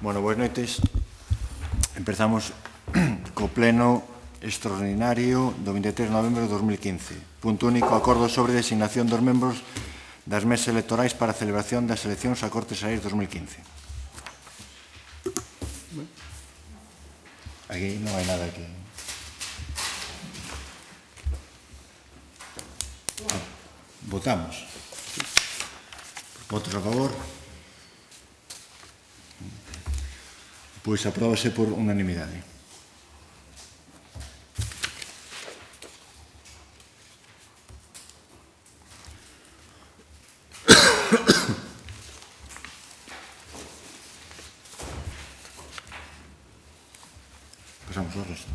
Bueno, boas noites. Empezamos co pleno extraordinario do 23 de novembro de 2015. Punto único, acordo sobre designación dos membros das mesas electorais para a celebración das eleccións a Cortes Xerais 2015. Aquí non hai nada que... Votamos. Votos a favor? Pois apróbase por unanimidade. Pasamos ao resto.